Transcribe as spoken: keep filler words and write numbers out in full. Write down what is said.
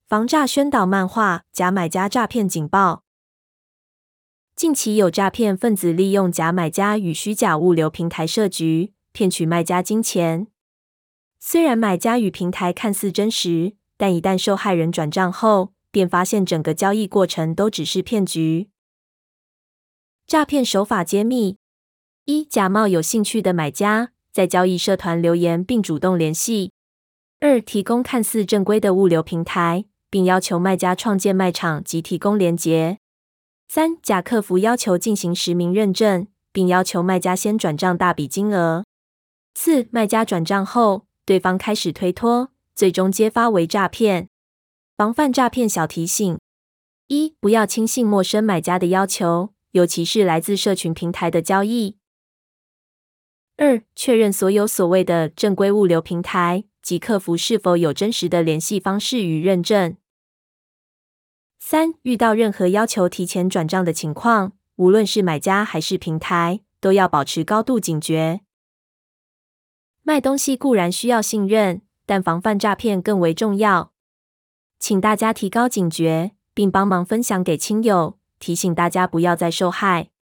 防诈宣导漫画：假买家诈骗警报。近期有诈骗分子利用假买家与虚假物流平台设局，骗取卖家金钱。虽然买家与平台看似真实，但一旦受害人转账后，便发现整个交易过程都只是骗局。诈骗手法揭秘：一、假冒有兴趣的买家，在交易社团留言并主动联系；二、提供看似正规的物流平台，并要求卖家创建卖场及提供连结；三、假客服要求进行实名认证，并要求卖家先转账大笔金额；四、卖家转账后，对方开始推脱，最终揭发为诈骗。防范诈骗小提醒：一、不要轻信陌生买家的要求，尤其是来自社群平台的交易。二、确认所有所谓的正规物流平台及客服是否有真实的联系方式与认证。三、遇到任何要求提前转账的情况，无论是买家还是平台，都要保持高度警觉。卖东西固然需要信任，但防范诈骗更为重要。请大家提高警觉，并帮忙分享给亲友，提醒大家不要再受害。